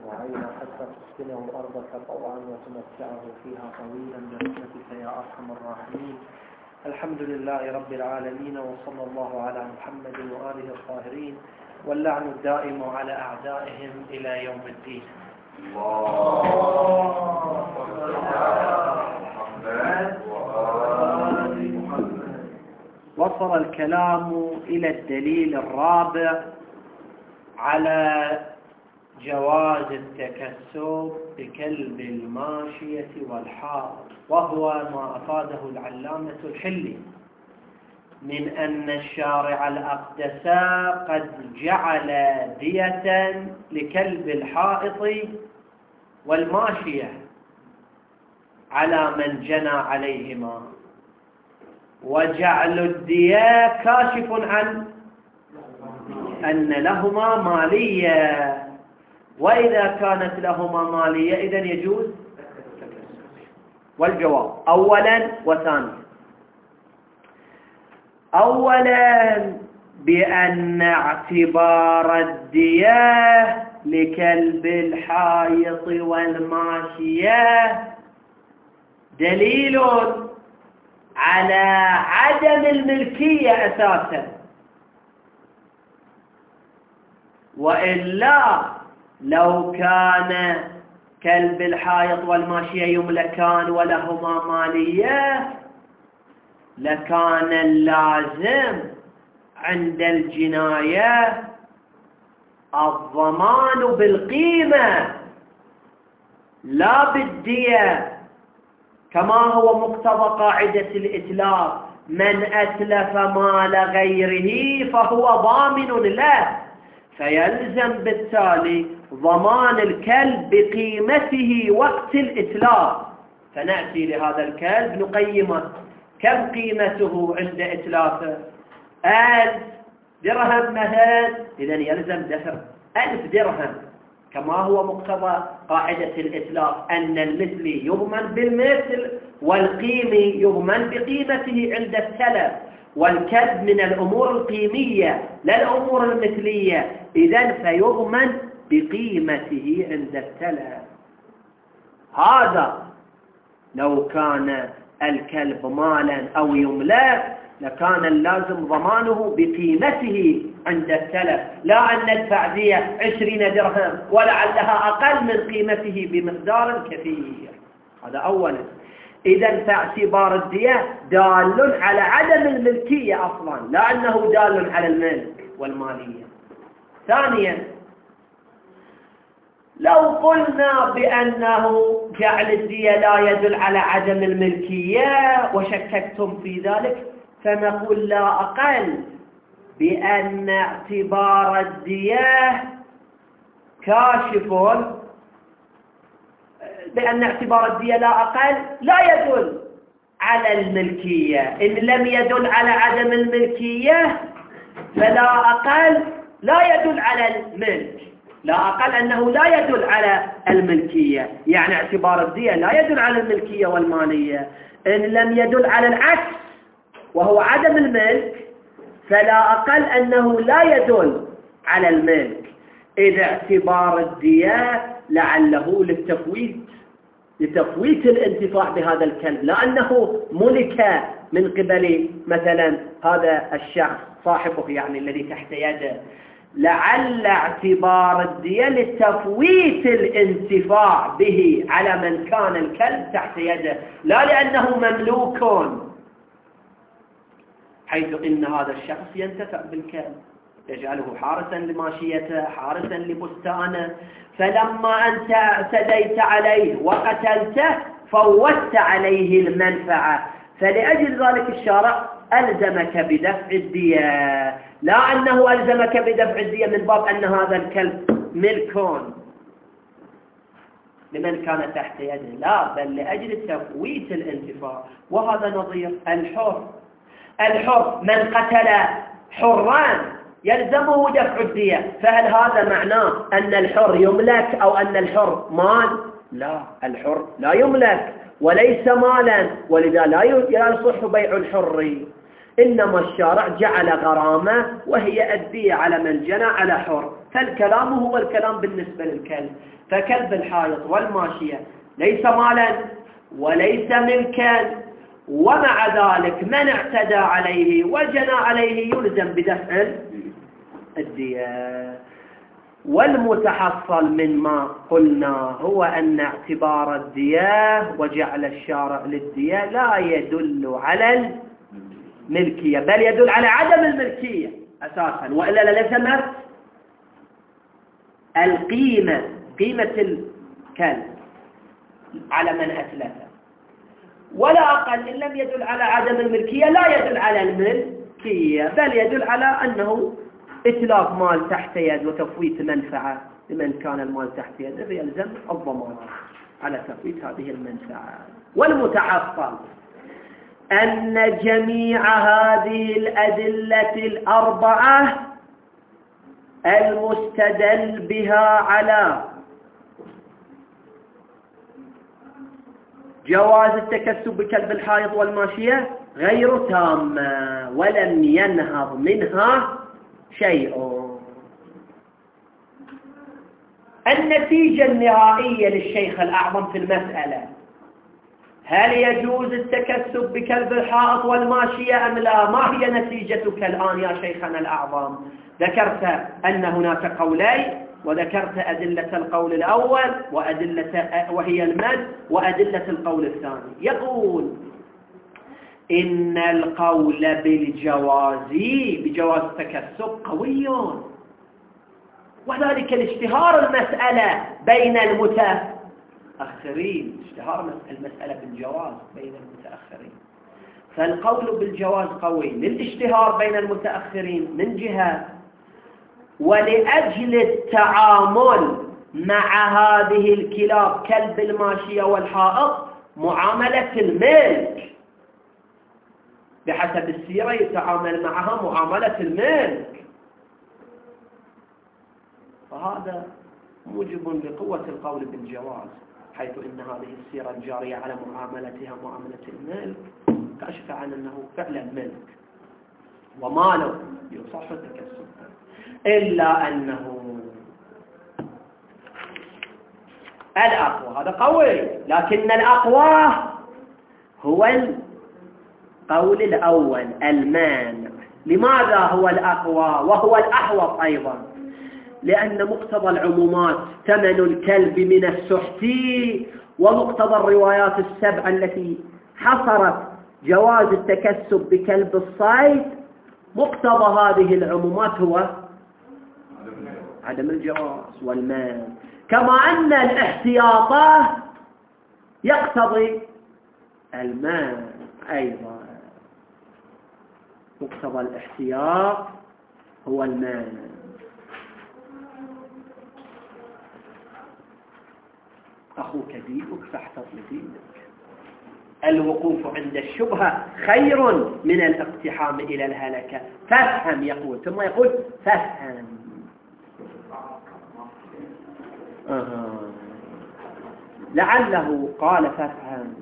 وعينا حتى تسكنه أرضك طوعا وتمتعه فيها طويلا برحمتك يا أرحم الراحمين. الحمد لله رب العالمين، وصلى الله على محمد وآله الطاهرين، واللعن الدائم على أعدائهم إلى يوم الدين. وصل الكلام إلى الدليل الرابع على جواز التكسب بكلب الماشية والحائط، وهو ما أفاده العلامة الحلي من أن الشارع الأقدس قد جعل دية لكلب الحائط والماشية على من جنى عليهما، وجعل الدية كاشف عن أن لهما مالية، وإذا كانت لهما مالية إذن يجوز. والجواب أولا وثانيا. أولا بأن اعتبار الدية لكلب الحائط والماشية دليل على عدم الملكية أساسا، وإلا لو كان كلب الحائط والماشية يملكان ولهما مالية لكان اللازم عند الجناية الضمان بالقيمة لا بالدية، كما هو مقتضى قاعدة الإتلاف: من أتلف مال غيره فهو ضامن له، فيلزم بالتالي ضمان الكلب بقيمته وقت الإتلاف. فنأتي لهذا الكلب نقيمه، كم قيمته عند إتلافه؟ 1000 درهم مثلا، إذن يلزم دفع 1000 درهم، كما هو مقتضى قاعدة الإتلاف أن المثل يضمن بالمثل والقيم يضمن بقيمته عند التلف، والكلب من الأمور القيمية لا الأمور المثلية، إذن فيضمن بقيمته عند التلف. هذا لو كان الكلب مالا أو يملك لكان اللازم ضمانه بقيمته عند التلف، لا أن الفعدية 20 درهم ولعلها أقل من قيمته بمقدار كثير. هذا أولا. إذن فاعتبار الدية دال على عدم الملكية أصلا، لا أنه دال على الملك والمالية. ثانيا، لو قلنا بأنه جعل الدية لا يدل على عدم الملكية وشككتم في ذلك، فنقول لا أقل بأن اعتبار الدية كاشف، بأن اعتبار الدية لا أقل لا يدل على الملكية. إن لم يدل على عدم الملكية فلا أقل لا يدل على الملك، لا أقل أنه لا يدل على الملكية، يعني اعتبار الدية لا يدل على الملكية والمالية. إن لم يدل على العكس وهو عدم الملك فلا أقل أنه لا يدل على الملك، إذا اعتبار الدية لعله لتفويت الانتفاع بهذا الكلب، لأنه ملك من قبل مثلا هذا الشخص صاحبه، يعني الذي تحت يده، لعل اعتبار الدية لتفويت الانتفاع به على من كان الكلب تحت يده، لا لأنه مملوك، حيث إن هذا الشخص ينتفع بالكلب، يجعله حارسا لماشيته، حارسا لبستانه، فلما أنت اعتديت عليه وقتلته فوتت عليه المنفعة، فلأجل ذلك الشارع ألزمك بدفع الدية، لا أنه ألزمك بدفع الدية من باب أن هذا الكلب ملك لمن كان تحت يده، لا، بل لأجل تفويت الانتفاع. وهذا نظير الحر من قتل حران يلزمه دفع الدية، فهل هذا معناه أن الحر يملك أو أن الحر مال؟ لا، الحر لا يملك وليس مالا، ولذا لا يصح بيع الحر. إنما الشارع جعل غرامة وهي الدية على من جنى على حر، فالكلام هو الكلام بالنسبة للكلب. فكلب الحائط والماشية ليس مالا وليس ملكا، ومع ذلك من اعتدى عليه وجنى عليه يلزم بدفع الدية. والمتحصل من ما قلنا هو أن اعتبار الدية وجعل الشارع للدية لا يدل على الملكية، بل يدل على عدم الملكية أساسا، وإلا للزمت القيمة، قيمة الكلب على من أتلفه. ولا أقل إن لم يدل على عدم الملكية لا يدل على الملكية، بل يدل على أنه إتلاف مال تحت يد وتفويت منفعة لمن كان المال تحت يده، يلزم الضمان على تفويت هذه المنفعة. والمتحصل أن جميع هذه الأدلة الأربعة المستدل بها على جواز التكسب بكلب الحائط والماشية غير تامة، ولم ينهض منها شيء. النتيجة النهائية للشيخ الأعظم في المسألة: هل يجوز التكسب بكلب الحائط والماشية أم لا؟ ما هي نتيجتك الآن يا شيخنا الأعظم؟ ذكرت أن هناك قولين، وذكرت أدلة القول الأول وهي المد، وأدلة القول الثاني. يقول إن القول بجواز التكسب قوي، وذلك لاشتهار المسألة بين المتأخرين، اشتهار المسألة بالجواز بين المتأخرين. فالقول بالجواز قوي للاشتهار بين المتأخرين من جهة، ولأجل التعامل مع هذه الكلاب كلب الماشية والحائط معاملة الملك، بحسب السيرة يتعامل معها معاملة الملك، فهذا موجب لقوة القول بالجواز، حيث إن هذه السيرة الجارية على معاملتها معاملة الملك كشف عن أنه فعلا ملك وماله يصح التكسب. إلا أنه الأقوى، هذا قوي، لكن الأقوى هو القول الأول المانع. لماذا هو الأقوى وهو الأحوط أيضا؟ لأن مقتضى العمومات ثمن الكلب من السحت، ومقتضى الروايات السبع التي حصرت جواز التكسب بكلب الصيد، مقتضى هذه العمومات هو عدم الجواز والمانع. كما أن الاحتياط يقتضي المانع أيضا، مقتضى الاحتياط هو المانع. أخوك دينك فاحتط لدينك. الوقوف عند الشبهة خير من الاقتحام إلى الهلكة. فافهم يقول، ثم يقول فافهم. لعله قال فافهم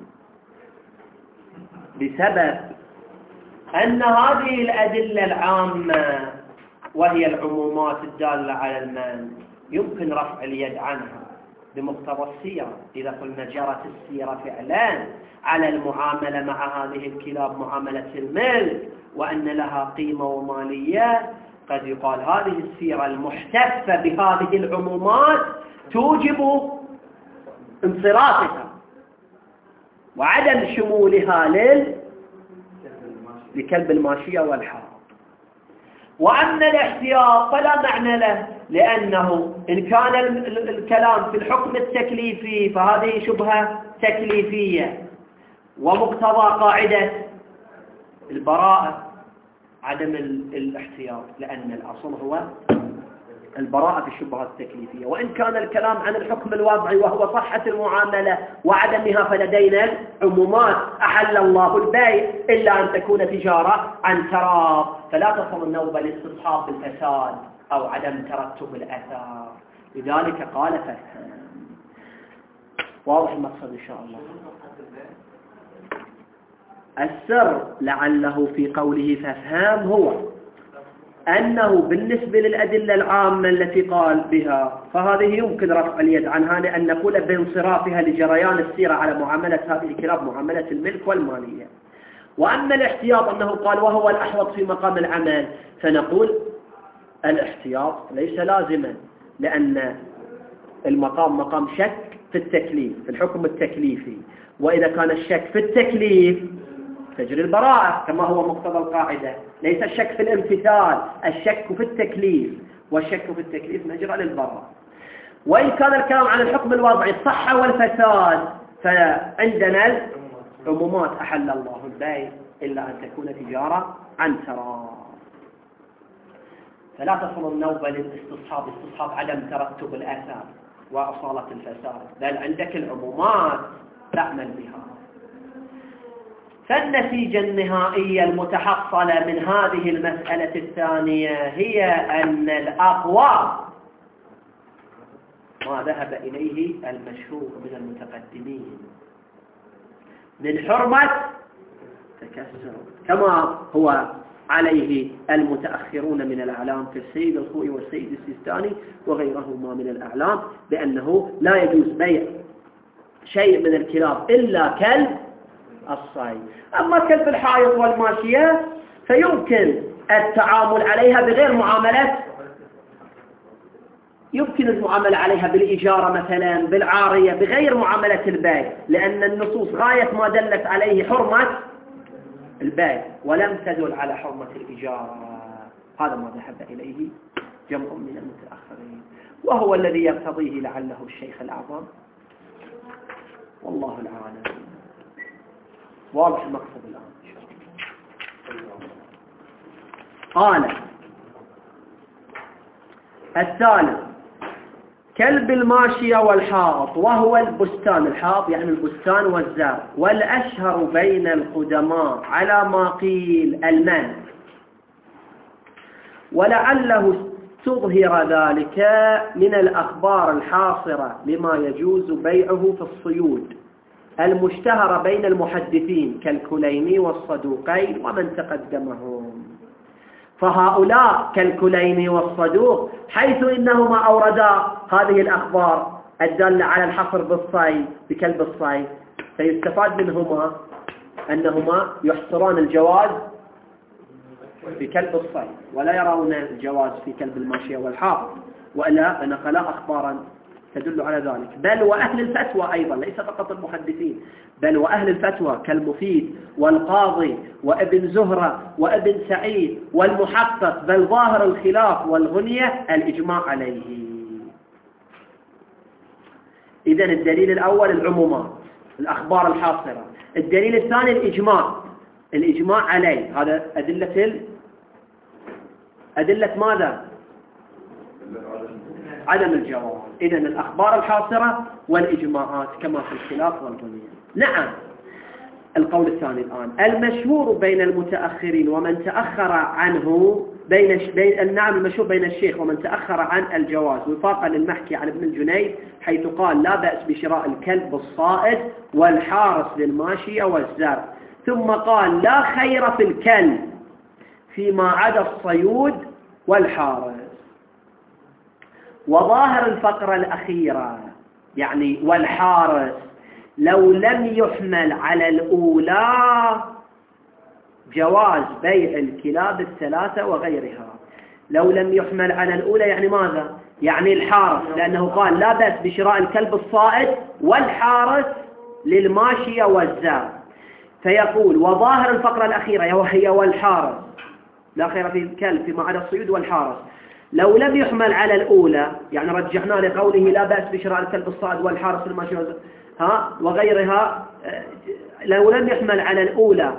بسبب أن هذه الأدلة العامة وهي العمومات الدالة على المانع يمكن رفع اليد عنها بمقتضى السيرة. إذا قلنا جرت السيرة فعلا على المعاملة مع هذه الكلاب معاملة الملك، وأن لها قيمة ومالية، قد يقال هذه السيرة المحتفة بهذه العمومات توجب انصرافها وعدم شمولها لكلب الماشية والحائط. وأما الاحتياط فلا معنى له، لأنه إن كان الكلام في الحكم التكليفي فهذه شبهة تكليفية، ومقتضى قاعدة البراءة عدم الاحتياط، لأن الأصل هو البراءة في الشبهات التكليفية. وإن كان الكلام عن الحكم الوضعي وهو صحة المعاملة وعدمها، فلدينا عمومات: أحل الله البيع إلا أن تكون تجارة عن تراض، فلا تصل النوبة لاستصحاب بالفساد أو عدم ترتب الأثار. لذلك قال فافهم. واضح المقصد إن شاء الله. السر لعله في قوله فافهم هو أنه بالنسبة للأدلة العامة التي قال بها فهذه يمكن رفع اليد عنها لأن نقول بانصرافها لجريان السيرة على معاملة هذه الكلاب معاملة الملك والمالية. وأما الاحتياط أنه قال وهو الأحوط في مقام العمل، فنقول الاحتياط ليس لازما، لأن المقام مقام شك في التكليف، في الحكم التكليفي، وإذا كان الشك في التكليف تجري البراءة كما هو مقتضى القاعدة. ليس الشك في الامتثال، الشك في التكليف، والشك في التكليف مجرى للبراءة. وإن كان الكلام عن الحكم الوضعي الصحة والفساد، فعندنا العمومات أحل الله البيع إلا أن تكون تجارة عن تراض. فلا تصل النوبة للاستصحاب استصحاب عدم ترتب الآثار وأصالة الفساد، بل عندك العمومات تعمل بها. فالنتيجة النهائية المتحصلة من هذه المسألة الثانية هي أن الأقوى ما ذهب إليه المشهور من المتقدمين من حرمة تكسر، كما هو عليه المتأخرون من الأعلام كالسيد الخوئي والسيد السيستاني وغيرهما من الأعلام، بأنه لا يجوز بيع شيء من الكلاب إلا كلب الصيد. أما كلب الحائط والماشية فيمكن التعامل عليها بغير معاملة، يمكن المعاملة عليها بالإجارة مثلا، بالعارية، بغير معاملة البيع، لأن النصوص غاية ما دلت عليه حرمة البيع ولم تدل على حرمة الإجارة. هذا ما ذهب إليه جمع من المتأخرين، وهو الذي يقتضيه لعله الشيخ الأعظم، والله العالم. واضح المقصد الآن إن شاء الله. قال الثالث كلب الماشية والحائط، وهو البستان. الحائط يعني البستان والزرع. والأشهر بين القدماء على ما قيل المنع، ولعله تظهر ذلك من الأخبار الحاصرة لما يجوز بيعه في الصيود المشتهرة بين المحدثين كالكليني والصدوقين ومن تقدمهم. فهؤلاء كالكليني والصدوق حيث إنهما أوردا هذه الأخبار الدالة على الحصر بالصيد بكلب الصيد، فيستفاد منهما أنهما يحصران الجواز في كلب الصيد ولا يرون الجواز في كلب الماشية والحائط، وإلا نقلا أخبارا تدل على ذلك. بل وأهل الفتوى أيضا، ليس فقط المحدثين، بل وأهل الفتوى كالمفيد والقاضي وابن زهرة وابن سعيد والمحقق، بل ظاهر الخلاف والغنية الإجماع عليه. إذن الدليل الأول العمومات، الأخبار الحاصرة. الدليل الثاني الإجماع عليه. هذا أدلة ماذا؟ عدم الجواز. إذن الأخبار الحاصرة والإجماعات كما في الخلاف والغنية. نعم. القول الثاني الآن المشهور بين المتأخرين ومن تأخر عنه نعم المشهور بين الشيخ ومن تأخر عن الجواز وفاقا للمحكي عن ابن الجنيد حيث قال لا بأس بشراء الكلب الصائد والحارس للماشية والزرع، ثم قال لا خير في الكلب فيما عدا الصيود والحارس. وظاهر الفقرة الأخيرة يعني والحارس لو لم يحمل على الأولى جواز بيع الكلاب الثلاثة وغيرها. لو لم يحمل على الأولى يعني ماذا؟ يعني الحارس، لأنه قال لا بأس بشراء الكلب الصائد والحارس للماشية والزرع، فيقول وظاهر الفقرة الأخيرة وهي والحارس لا خير في الكلب فيما عدا الصيود والحارس، لو لم يحمل على الأولى يعني رجحنا لقوله لا بأس بشراء الكلب الصائد والحارس للماشية والزرع وغيرها، لو لم يحمل على الأولى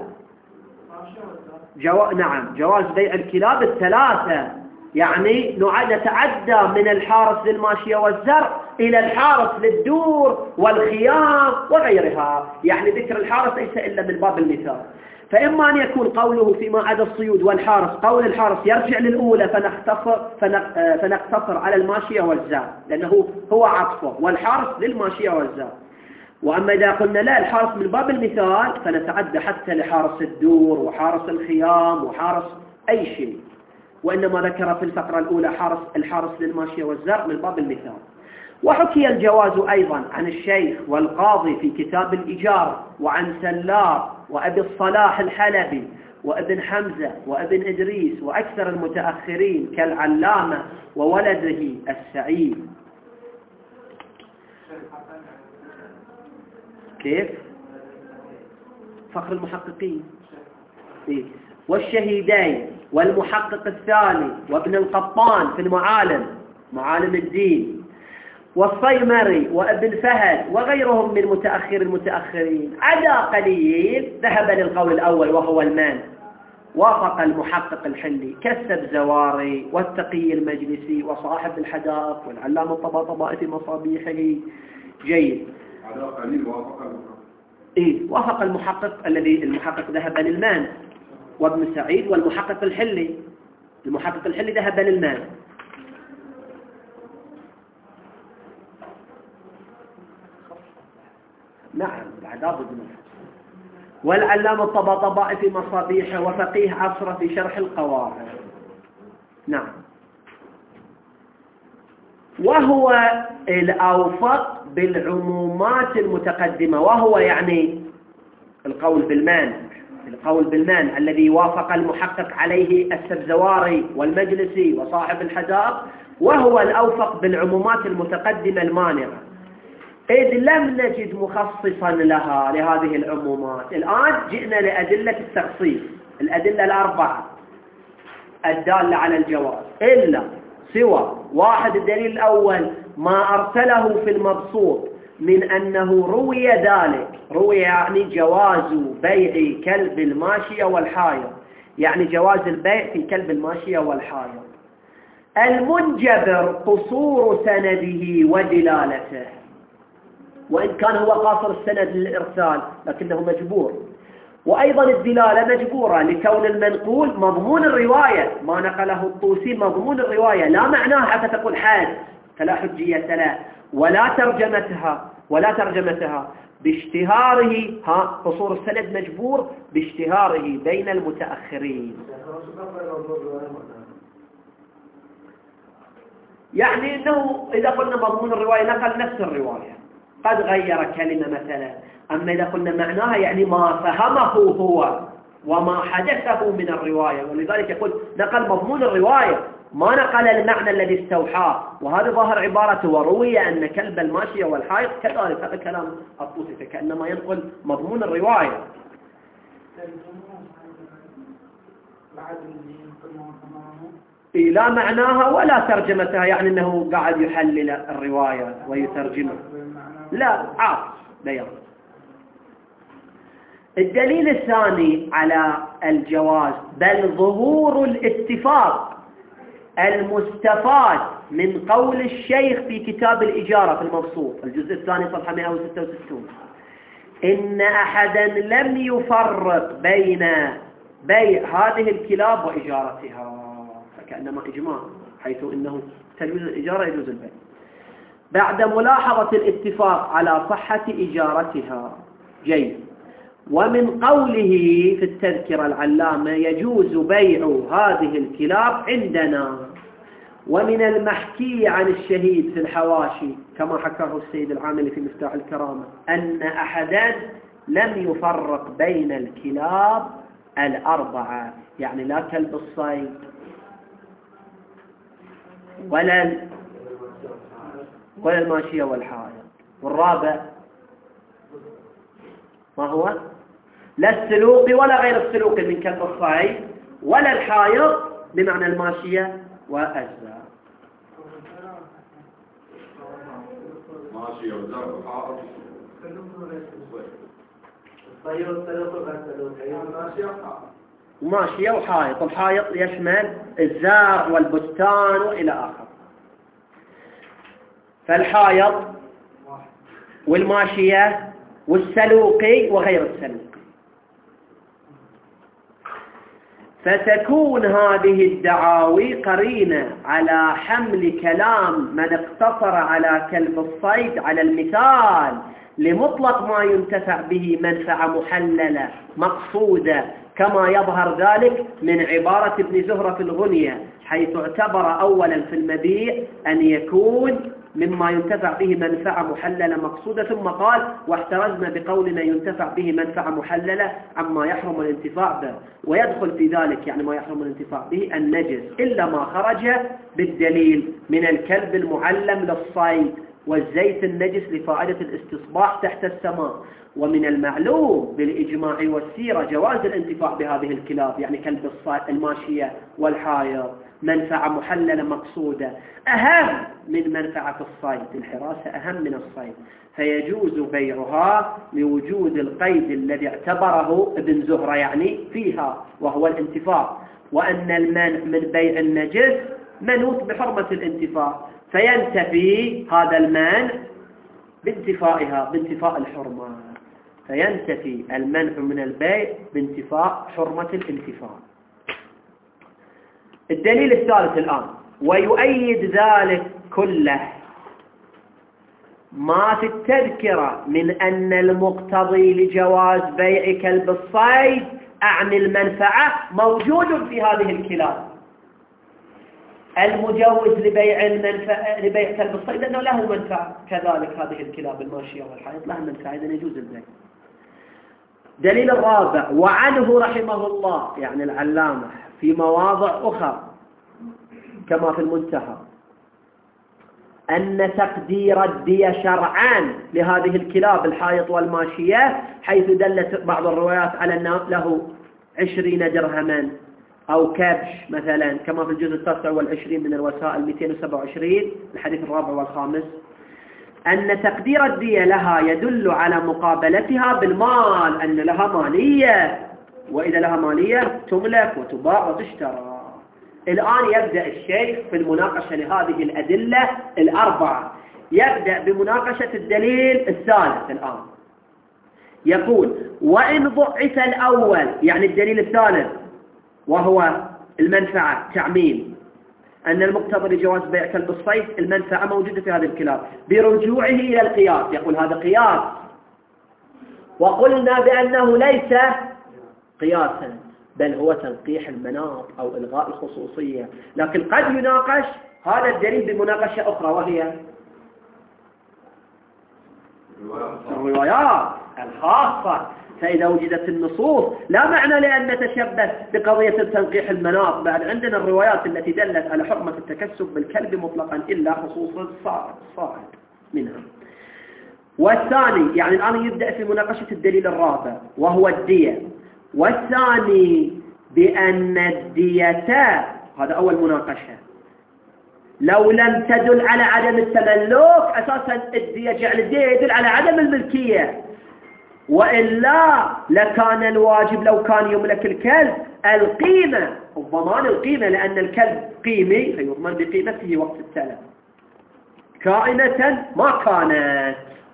نعم جواز بيع الكلاب الثلاثة، يعني نتعدى من الحارس للماشية والزرع إلى الحارس للدور والخيام وغيرها، يعني ذكر الحارس ليس إلا من باب المثال. فإما أن يكون قوله فيما عدا الصيود والحارس قول الحارس يرجع للأولى فنقتصر على الماشية والزرع لأنه هو عطفه والحارس للماشية والزرع. وأما إذا قلنا لا الحارس من باب المثال فنتعدى حتى لحارس الدور وحارس الخيام وحارس أي شيء. وإنما ذكر في الفقرة الأولى الحارس للماشية والزرع من باب المثال. وحكي الجواز أيضا عن الشيخ والقاضي في كتاب الإجارة، وعن سلار وأبي الصلاح الحلبي وابن حمزة وابن إدريس وأكثر المتأخرين كالعلامة وولده السعيد. كيف؟ فخر المحققين. إيه؟ والشهيدين والمحقق الثاني وابن القطان في معالم الدين، والصيمري وابن فهد وغيرهم من متأخر المتأخرين، عدا قليل ذهب للقول الأول وهو المان، وافق المحقق الحلي كالسبزواري والتقي المجلسي وصاحب الحدائق والعلامة الطباطبائي في مصابيحه. جيد. عدا قليل وافق المحقق ذهب للمان وابن سعيد، والمحقق الحلي ذهب للمان. نعم العذاب ابن، والعلامة الطباطبائي في مصابيحه، وفقيه عصره في شرح القواعد. نعم. وهو الأوفق بالعمومات المتقدمة، وهو يعني القول بالمان الذي وافق المحقق عليه السبزواري والمجلسي وصاحب الحدائق، وهو الأوفق بالعمومات المتقدمة المانعة، إذ لم نجد مخصصا لهذه العمومات. الآن جئنا لأدلة التخصيص، الأدلة الأربعة الدالة على الجواز، إلا سوى واحد. الدليل الأول ما أرسله في المبسوط من أنه روي ذلك، روي يعني جواز بيع كلب الماشية والحائض، يعني جواز البيع في كلب الماشية والحائض. المنجبر قصور سنده ودلالته، وإن كان هو قاصر السند للإرسال لكنه مجبور. وأيضا الدلالة مجبورة لكون المنقول مضمون الرواية، ما نقله الطوسي مضمون الرواية، لا معناه حتى تقول حاد فلا حجية له، ولا ترجمتها باشتهاره. قصور السند مجبور باشتهاره بين المتأخرين. يعني أنه إذا قلنا مضمون الرواية نقل نفس الرواية، قد غير كلمة مثلا، أما إذا قلنا معناها يعني ما فهمه هو وما حدثه من الرواية، ولذلك يقول نقل مضمون الرواية ما نقل المعنى الذي استوحاه. وهذا ظاهر عبارته، وروي أن كلب الماشية والحائط كذلك، هذا كلام الطوسي، فكأنما ينقل مضمون الرواية. لا معناها ولا ترجمتها، يعني أنه قاعد يحلل الرواية ويترجمها، لا بيان. الدليل الثاني على الجواز بل ظهور الاتفاق المستفاد من قول الشيخ في كتاب الإجارة في المبسوط الجزء الثاني صفحة 166، إن أحدا لم يفرق بين بيع هذه الكلاب وإجارتها، فكأنما إجماع، حيث إنه تجوز الإجارة يجوز البيع، بعد ملاحظة الاتفاق على صحة إجارتها. جيد. ومن قوله في التذكرة العلامة يجوز بيع هذه الكلاب عندنا. ومن المحكي عن الشهيد في الحواشي كما حكاه السيد العاملي في مفتاح الكرامة أن أحدا لم يفرق بين الكلاب الأربعة، يعني لا كلب الصيد ولا الماشية والحائض. والرابع ما هو؟ لا السلوق ولا غير السلوق من كلب الصيد ولا الحائض بمعنى الماشية والزرع. ماشية والزرع والحائض. ماشية وحائط. الحائط يشمل الزرع والبستان وإلى آخر. فالحائط والماشية والسلوقي وغير السلوقي. فتكون هذه الدعاوي قرينة على حمل كلام من اقتصر على كلب الصيد على المثال لمطلق ما ينتفع به منفعة محللة مقصودة، كما يظهر ذلك من عبارة ابن زهرة في الغنية حيث اعتبر أولا في المبيع أن يكون مما ينتفع به منفعة محللة مقصودة، ثم قال واحترزنا بقولنا ينتفع به منفعة محللة عما يحرم الانتفاع به، ويدخل في ذلك يعني ما يحرم الانتفاع به النجس إلا ما خرج بالدليل من الكلب المعلم للصيد والزيت النجس لفائدة الاستصباح تحت السماء. ومن المعلوم بالإجماع والسيرة جواز الانتفاع بهذه الكلاب، يعني كلب الصيد الماشية والحائر منفعة محللة مقصودة أهم من منفعة الصيد، الحراسة أهم من الصيد، فيجوز بيعها لوجود القيد الذي اعتبره ابن زهرة يعني فيها وهو الانتفاع، وأن المنع من بيع النجس منوط بحرمة الانتفاع، فينتفي هذا المنع بانتفائها بانتفاء الحرمة، فينتفي المنع من البيع بانتفاء حرمة الانتفاع. الدليل الثالث الآن، ويؤيد ذلك كله ما في التذكرة من أن المقتضي لجواز بيع كلب الصيد أعني المنفعة موجود في هذه الكلاب. المجوز لبيع كلب الصيد لأنه له منفعة، كذلك هذه الكلاب الماشية والحائط لها منفعة، إذن يجوز البيع. دليل الرابع، وعنه رحمه الله يعني العلامة في مواضع أخرى كما في المنتهى أن تقدير الدية شرعا لهذه الكلاب الحائط والماشية، حيث دلت بعض الروايات على أنه له 20 درهما أو كبش مثلا، كما في الجزء 29 من الوسائل 227 الحديث الرابع والخامس، أن تقدير الدية لها يدل على مقابلتها بالمال، أن لها مالية، وإذا لها مالية تملك وتباع وتشترى. الآن يبدأ الشيخ في المناقشة لهذه الأدلة الأربعة، يبدأ بمناقشة الدليل الثالث الآن. يقول وإن ضعف الأول يعني الدليل الثالث وهو المنفعة تعميم، أن المقتضى لجواز بيع كلب الصيد المنفعة موجودة في هذه الكلاب برجوعه إلى القياس، يقول هذا قياس، وقلنا بأنه ليس قياسا بل هو تنقيح المناط أو إلغاء الخصوصية، لكن قد يناقش هذا الدليل بمناقشة أخرى وهي الروايات الخاصة. فإذا وجدت النصوص لا معنى لأن نتشبث بقضية تنقيح المناط، بعد عندنا الروايات التي دلت على حرمة التكسب بالكلب مطلقا إلا خصوص الصائد منها. والثاني يعني الآن يبدأ في مناقشة الدليل الرابع وهو الدية، والثاني بأن الدية، هذا أول مناقشة، لو لم تدل على عدم التملك، أساسا الدية جعل الدية يدل على عدم الملكية، وإلا لكان الواجب لو كان يملك الكلب القيمة، الضمان القيمة، لأن الكلب قيمي فيضمن بقيمته وقت التلف، كائنة ما كانت،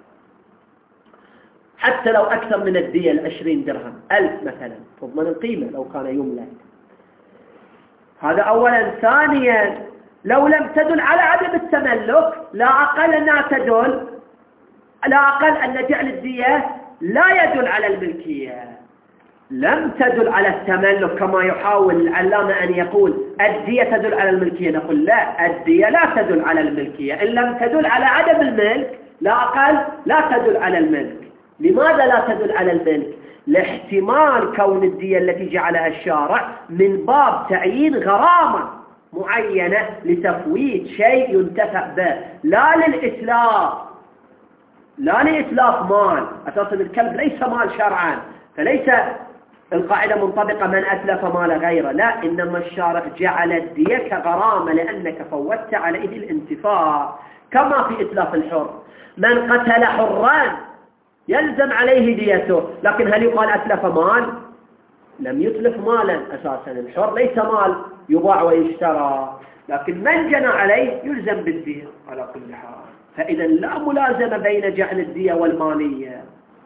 حتى لو أكثر من الدية 20 درهم 1000 مثلا تضمن القيمة لو كان يملك. هذا أولا. ثانيا لو لم تدل على عدم التملك، لا أقل أنها تدل، لا أقل أن جعل الدية لا يدل على الملكية، لم تدل على التملك كما يحاول العلامة أن يقول الدية تدل على الملكية، نقول لا، الدية لا تدل على الملكية، إن لم تدل على عدم الملك لا أقل لا تدل على الملك. لماذا لا تدل على الملك؟ لاحتمال كون الدية التي جعلها الشارع من باب تعيين غرامة معينة لتفويت شيء ينتفع به، لا للإتلاف، لا لإتلاف مال. أساسا الكلب ليس مال شرعا، فليس القاعدة منطبقة من أتلف مال غيره، لا، إنما الشارع جعل الدية كغرامة لأنك فوتت عليه الانتفاع، كما في إتلاف الحر، من قتل حرا يلزم عليه ديته، لكن هل يقال أتلف مال؟ لم يتلف مالا، أساسا الحر ليس مال يباع ويشترى، لكن من جنى عليه يلزم بالدية على كل حال. فإذا لا ملازمة بين جعل الدية والمالية.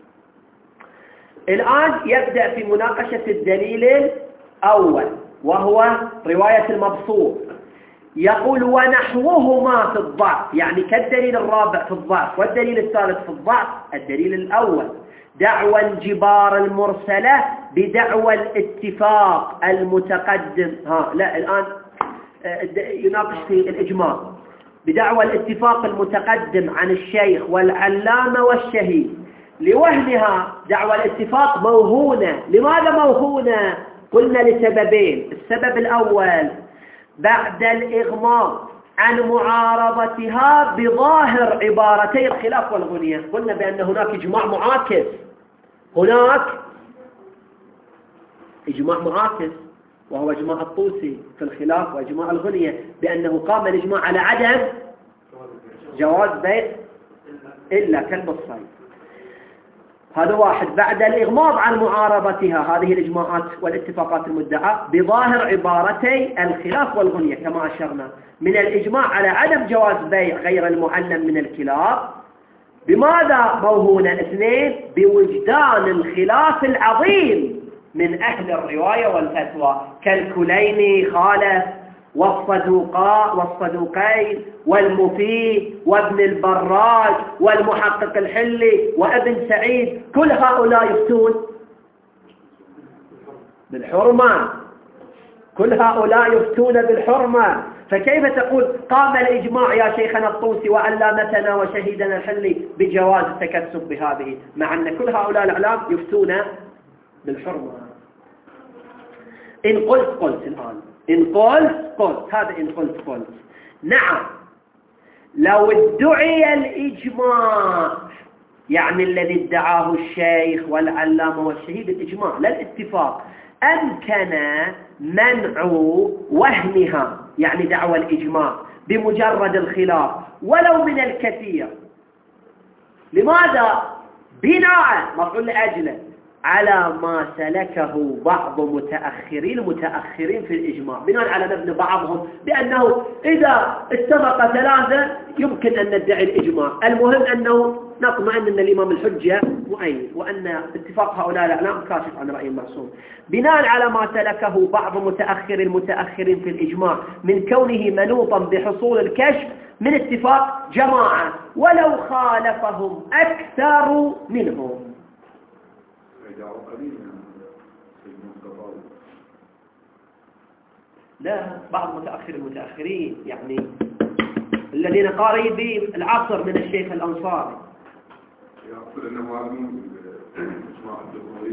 الآن يبدأ في مناقشة الدليل الأول وهو رواية المبسوط، يقول ونحوهما في الضعف، يعني كالدليل الرابع في الضعف والدليل الثالث في الضعف. الدليل الأول دعوى الجبار المرسلة بدعوى الاتفاق المتقدم. لا، الآن يناقش في الإجماع بدعوى الاتفاق المتقدم عن الشيخ والعلامة والشهيد لوهنها. دعوى الاتفاق موهونة. لماذا موهونة؟ قلنا لسببين. السبب الأول بعد الإغماض عن معارضتها بظاهر عبارتي الخلاف والغنية. قلنا بأن هناك إجماع معاكس، هناك إجماع معاكس وهو إجماع الطوسي في الخلاف وإجماع الغنية، بأنه قام الإجماع على عدم جواز بيع إلا كلب الصيد. هذا واحد. بعد الإغماض عن معارضتها هذه الإجماعات والاتفاقات المدعاة بظاهر عبارتي الخلاف والغنية كما أشرنا من الإجماع على عدم جواز بيع غير المعلم من الكلاب. بماذا موهونة؟ اثنين، بوجدان الخلاف العظيم من أهل الرواية والفتوى كالكليني خالف والصدوقين والمفيد وابن البراج والمحقق الحلي وابن سعيد. كل هؤلاء يفتون بالحرمة، كل هؤلاء يفتون بالحرمة. فكيف تقول قام الإجماع يا شيخنا الطوسي وعلامتنا وشهيدنا الحلي بجواز التكسب بهذه، مع أن كل هؤلاء الأعلام يفتون بالحرمة؟ إن قلت الآن، إن قلت هذا، إن قلت نعم، لو ادعي الإجماع يعني الذي ادعاه الشيخ والعلامة والشهيد الإجماع لا الاتفاق، أمكن منع وهمها يعني دعوى الإجماع بمجرد الخلاف ولو من الكثير. لماذا؟ بناء مفعول لأجله على ما سلكه بعض المتأخرين في الإجماع، بناء على مبنى بعضهم بأنه إذا اتفق ثلاثة يمكن أن ندعي الإجماع. المهم أنه نطمئن أن الإمام الحجة مؤيد وأن اتفاق هؤلاء الأعلام كاشف عن رأي المعصوم، بناء على ما سلكه بعض المتأخرين في الإجماع من كونه منوطا بحصول الكشف من اتفاق جماعة ولو خالفهم أكثر منهم. لا، بعض المتأخرين يعني الذين قريبين العصر من الشيخ الأنصاري. يقول أنه عالمون بالإجماع الدخولي.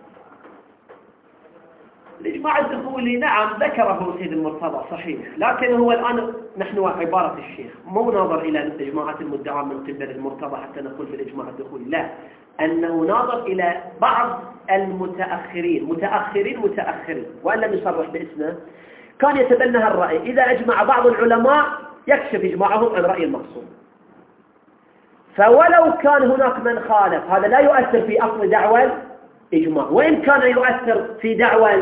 الإجماع الدخولي نعم ذكره سيد المرتضى صحيح، لكن هو الآن نحن عبارة الشيخ مو ناظر إلى الإجماعات المدعاة من قبل المرتضى حتى نقول بالإجماع الدخولي، لا، أنه ناظر إلى بعض المتأخرين متأخرين وأن لم يصرح باسمه كان يتبنى الرأي إذا أجمع بعض العلماء يكشف إجماعهم عن رأي المقصود. فولو كان هناك من خالف هذا لا يؤثر في أصل دعوى الإجماع، وإن كان يؤثر في دعوى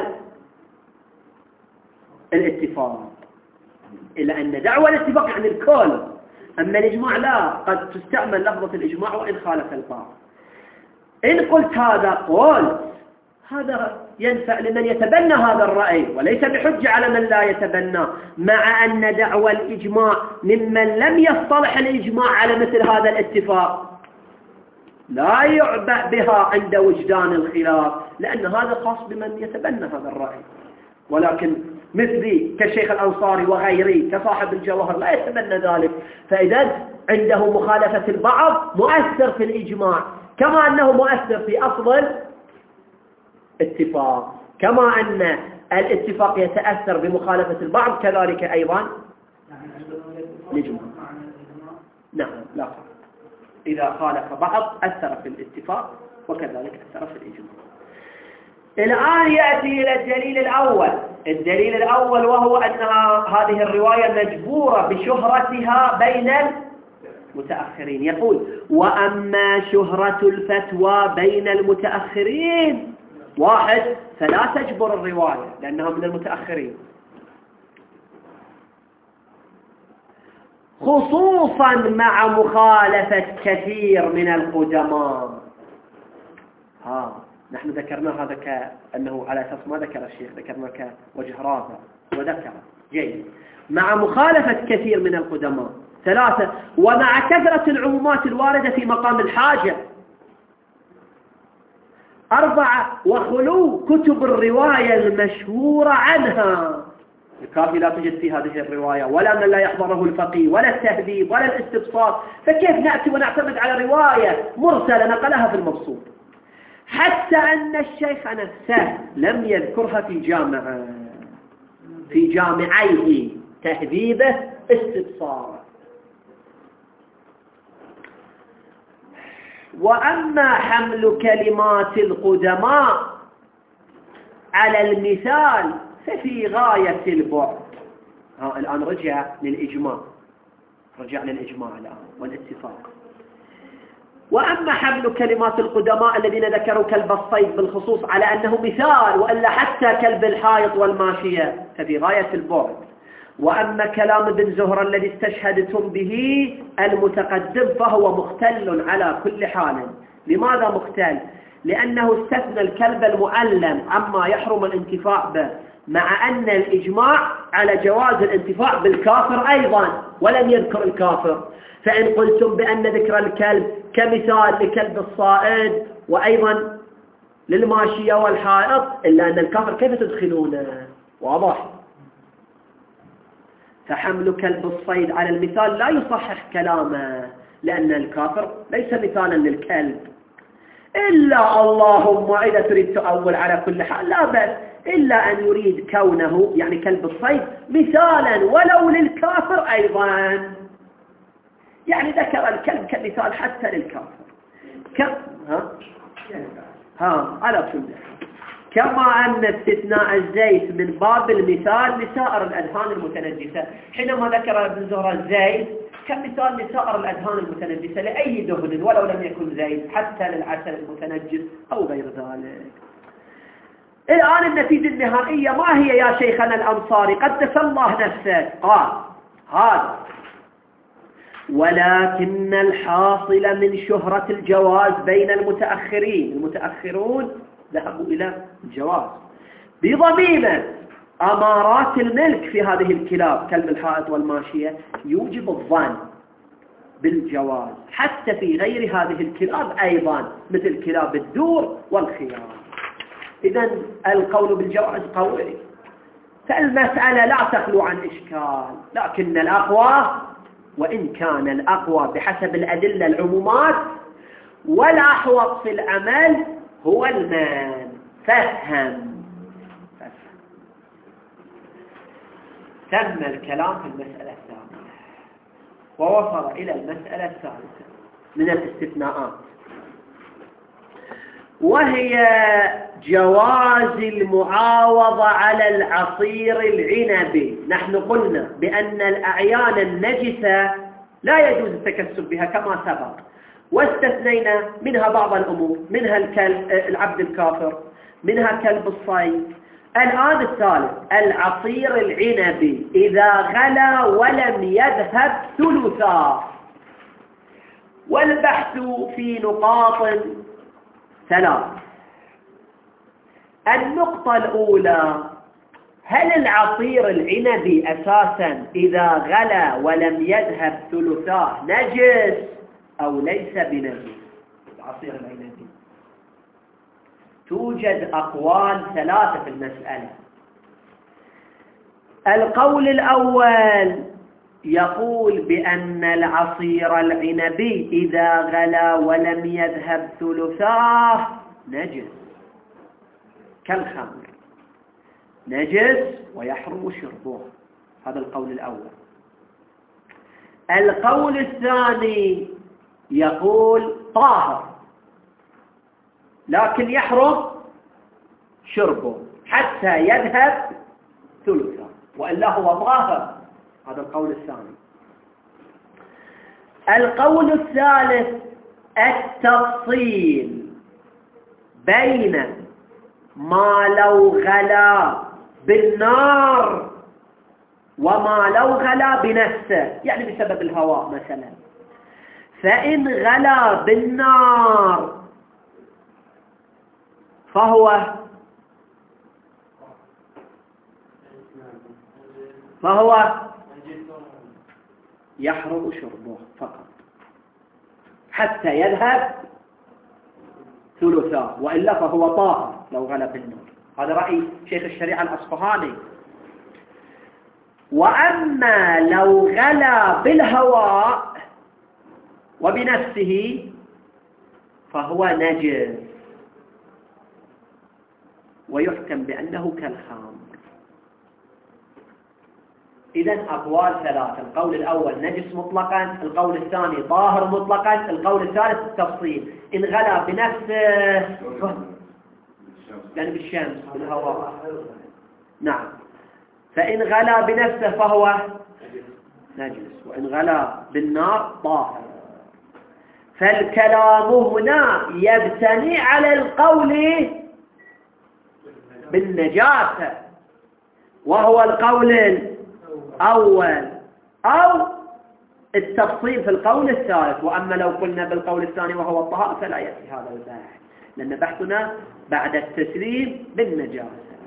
الاتفاق، إلا أن دعوى الاتفاق يعني الكل، أما الإجماع لا، قد تستعمل لفظة الإجماع وإن خالف البعض. إن قلت هذا قول هذا ينفع لمن يتبنى هذا الرأي وليس بحجة على من لا يتبنى، مع أن دعوى الإجماع ممن لم يصطلح الإجماع على مثل هذا الاتفاق لا يعبأ بها عند وجدان الخلاف، لأن هذا خاص بمن يتبنى هذا الرأي. ولكن مثلي كالشيخ الأنصاري وغيري كصاحب الجوهر لا يتبنى ذلك، فإذا عنده مخالفة البعض مؤثر في الإجماع كما أنه مؤثر في أصل الاتفاق، كما أن الاتفاق يتأثر بمخالفة البعض كذلك أيضا الإجماع. نعم لا فرق، إذا خالف بعض أثر في الاتفاق وكذلك أثر في الإجماع. الآن يأتي إلى الدليل الأول وهو أن هذه الرواية مجبورة بشهرتها بين المتأخرين. يقول وأما شهرة الفتوى بين المتأخرين واحد فلا تجبر الرواية لأنها من المتأخرين، خصوصا مع مخالفة كثير من القدماء. نحن ذكرنا هذا كأنه على أساس ما ذكر الشيخ، ذكرنا كوجه رابع وذكر جيد مع مخالفة كثير من القدماء. ثلاثة ومع كثرة العمومات الواردة في مقام الحاجة. أربعة وخلو كتب الرواية المشهورة عنها. الكافي لا توجد في هذه الرواية، ولا من لا يحضره الفقيه، ولا التهذيب، ولا الاستبصار، فكيف نأتي ونعتمد على رواية مرسلة نقلها في المبسوط؟ حتى أن الشيخ نفسه لم يذكرها في جامعيه تهذيبه استبصاره. وأما حمل كلمات القدماء على المثال ففي غاية البعد. الآن رجع للإجماع الآن والاتفاق. وأما حمل كلمات القدماء الذين ذكروا كلب الصيد بالخصوص على أنه مثال، وإلا حتى كلب الحائط والماشية، ففي غاية البعد. وأما كلام ابن زهرة الذي استشهدتم به المتقدم فهو مختل على كل حال. لماذا مختل؟ لأنه استثنى الكلب المعلم عما يحرم الانتفاع به، مع أن الإجماع على جواز الانتفاع بالكافر أيضا، ولم يذكر الكافر. فإن قلتم بأن ذكر الكلب كمثال لكلب الصائد وأيضا للماشية والحائط، إلا أن الكافر كيف تدخلونه؟ واضح. فحمل كلب الصيد على المثال لا يصحح كلامه، لأن الكافر ليس مثالا للكلب. إلا اللهم إذا تريد تؤول على كل حال لا بأس، إلا أن يريد كونه يعني كلب الصيد مثالا ولو للكافر أيضا، يعني ذكر الكلب كمثال حتى للكافر. على كل حال، كما أن استثناء الزيت من باب المثال لسائر الأدهان المتنجسة، حينما ذكر ابن زهرة الزيت كمثال لسائر الأدهان المتنجسة لأي دهن ولو لم يكن زيت، حتى للعسل المتنجس أو غير ذلك. الآن النتيجة النهائية ما هي يا شيخنا الأنصاري؟ قدس الله نفسه قال هذا: ولكن الحاصل من شهرة الجواز بين المتأخرون ذهبوا إلى الجواز بضميمة أمارات الملك في هذه الكلاب كلب الحائط والماشية يوجب الظن بالجواز حتى في غير هذه الكلاب أيضا، مثل كلاب الدور والخيار. إذن القول بالجواز قوي، فالمسألة لا تخلو عن إشكال، لكن الأقوى، وإن كان الأقوى بحسب الأدلة العمومات، والأحوط في العمل هو المال. فهم. تم الكلام في المسألة الثانية، ووصل إلى المسألة الثالثة من الاستثناءات، وهي جواز المعاوضة على العصير العنبي. نحن قلنا بأن الأعيان النجسة لا يجوز التكسب بها كما سبق، واستثنينا منها بعض الأمور، منها العبد الكافر، منها كلب الصيد. الآن الثالث العصير العنبي إذا غلا ولم يذهب ثلثا. والبحث في نقاط ثلاث. النقطة الأولى: هل العصير العنبي أساسا إذا غلا ولم يذهب ثلثاه نجس أو ليس بنجس؟ العصير العنبي توجد أقوال ثلاثة في المسألة. القول الأول يقول بأن العصير العنبي إذا غلا ولم يذهب ثلثاه نجس كالخمر، نجس ويحرم شربه. هذا القول الأول. القول الثاني يقول طاهر لكن يحرم شربه حتى يذهب ثلثه، وإلا هو طاهر. هذا القول الثاني. القول الثالث التفصيل بين ما لو غلا بالنار وما لو غلا بنفسه، يعني بسبب الهواء مثلا. فإن غلا بالنار فهو يحرم شربه فقط حتى يذهب ثلثاه، وإلا فهو طاهر لو غلا بالنار. هذا رأي شيخ الشريعة الأصفهاني. وأما لو غلا بالهواء وبنفسه فهو نجس ويحكم بأنه كالخمر. إذن أقوال ثلاثة: القول الأول نجس مطلقا، القول الثاني طاهر مطلقا، القول الثالث التفصيل. إن غلا بنفسه يعني بالشمس بالهواء، نعم، فإن غلا بنفسه فهو نجس، وإن غلا بالنار طاهر. فالكلام هنا يبتني على القول بالنجاسة وهو القول الأول، أو التفصيل في القول الثالث. وأما لو قلنا بالقول الثاني وهو الطهارة فلا يأتي هذا البحث، لأن بحثنا بعد التسليم بالنجاسة،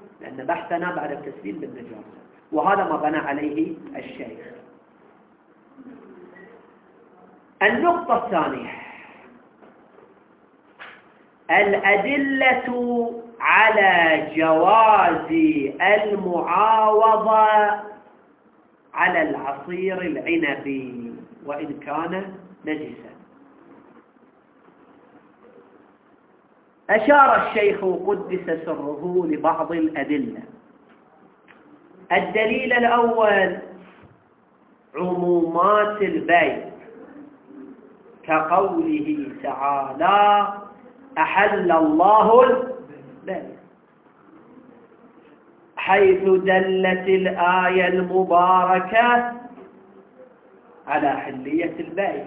وهذا ما بنى عليه الشيخ. النقطة الثانية: الأدلة على جواز المعاوضة على العصير العنبي وإن كان نجسا. أشار الشيخ قدس سره لبعض الأدلة. الدليل الأول عمومات البيع، كقوله تعالى: أحل الله البيع، حيث دلت الآية المباركة على حلية البيع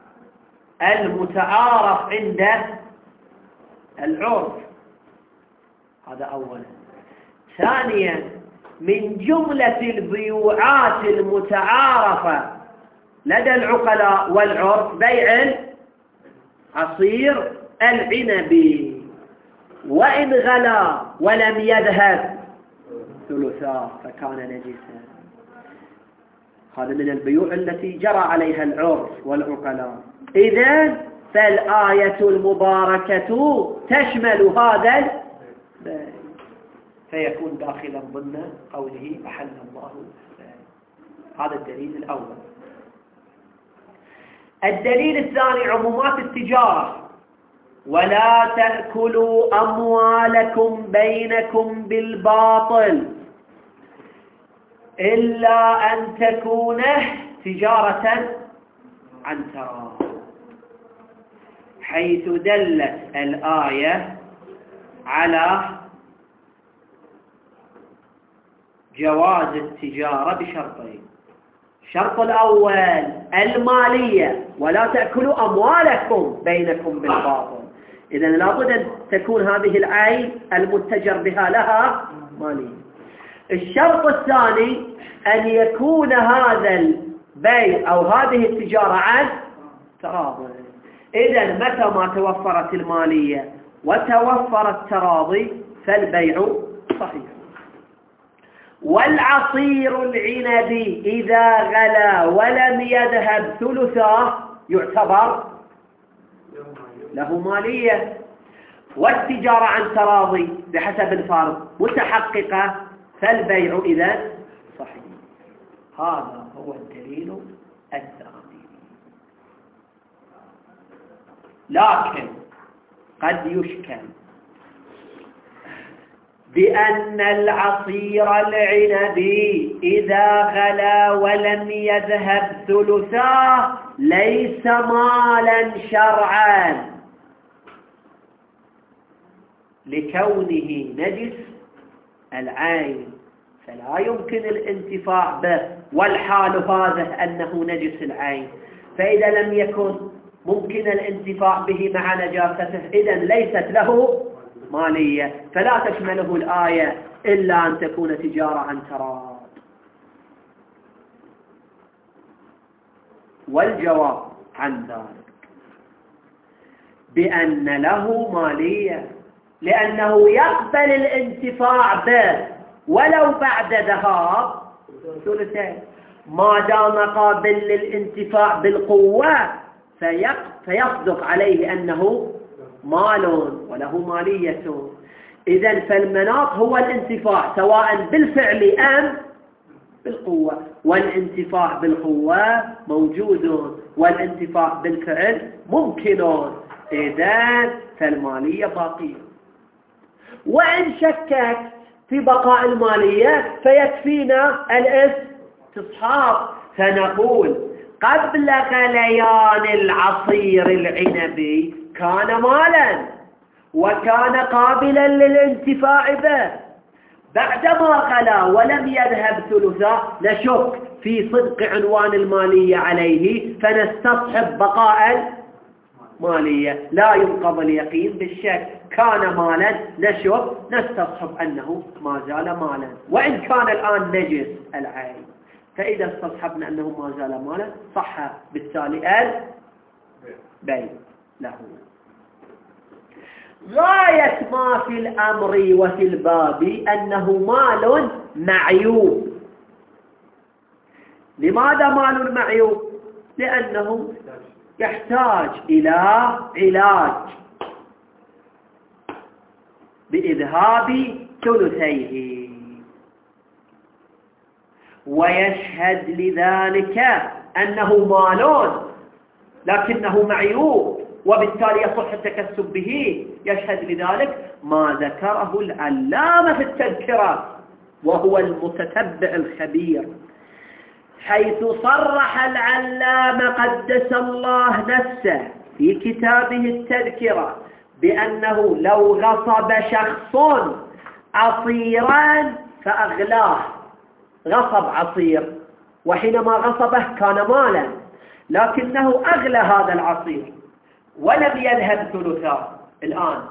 المتعارف عند العرف. هذا أولا. ثانيا: من جملة البيوعات المتعارفة لدى العقلاء والعرف بيع عصير العنب، وإن غلا ولم يذهب ثلثاه فكان نجسا. هذا من البيوع التي جرى عليها العرف والعقلاء. إذن فالآية المباركة تشمل هذا فيكون داخلا ضمن قوله أحل الله. هذا الدليل الأول. الدليل الثاني عمومات التجارة: ولا تأكلوا أموالكم بينكم بالباطل إلا أن تكون تجارة عن تراض، حيث دلت الآية على جواز التجارة بشرطين. الشرط الأول المالية: ولا تأكلوا أموالكم بينكم بالباطل. إذن لابد أن تكون هذه العين المتجر بها لها مالية. الشرط الثاني أن يكون هذا البيع أو هذه التجارة عن تراضي. إذن متى ما توفرت المالية وتوفر التراضي فالبيع صحيح. والعصير العنبي إذا غلا ولم يذهب ثلثاه يعتبر له مالية، والتجارة عن تراضي بحسب الفرض متحققة فالبيع إذن صحيح. هذا هو الدليل الثاني. لكن قد يشكل بأن العصير العنبي إذا غلا ولم يذهب ثلثاه ليس مالا شرعا لكونه نجس العين، فلا يمكن الانتفاع به، والحال هذا أنه نجس العين. فإذا لم يكن ممكن الانتفاع به مع نجاسته إذن ليست له مالية، فلا تشمله الآية إلا أن تكون تجارة عن تراض. والجواب عن ذلك بأن له مالية، لأنه يقبل الانتفاع به ولو بعد ذهاب ثلثين، ما دام قابل للانتفاع بالقوة فيصدق عليه أنه مال وله مالية. إذن فالمناط هو الانتفاع سواء بالفعل أم بالقوة، والانتفاع بالقوة موجود والانتفاع بالفعل ممكن، إذن فالمالية باقية. وإن شككت في بقاء المالية فيكفينا الاستصحاب، فنقول قبل غليان العصير العنبي كان مالا وكان قابلا للانتفاع به، بعدما غلا ولم يذهب ثلثا نشك في صدق عنوان المالية عليه فنستصحب بقاء المالية، لا ينقض اليقين بالشك، كان مالا نشك نستصحب أنه ما زال مالا، وإن كان الآن نجس العين، فإذا استصحبنا أنه ما زال مالا صح بالتالي البيع له. غاية ما في الأمر وفي الباب أنه مال معيوب. لماذا مال معيوب؟ لأنه يحتاج إلى علاج بإذهاب ثلثيه، ويشهد لذلك أنه مال لكنه معيوب وبالتالي يصح التكسب به. يشهد لذلك ما ذكره العلامة في التذكرة وهو المتتبع الخبير، حيث صرح العلامة قدس الله نفسه في كتابه التذكرة بأنه لو غصب شخص عصيرا فأغلاه، غصب عصير وحينما غصبه كان مالا لكنه أغلى هذا العصير ولم يذهب ثلثا، الآن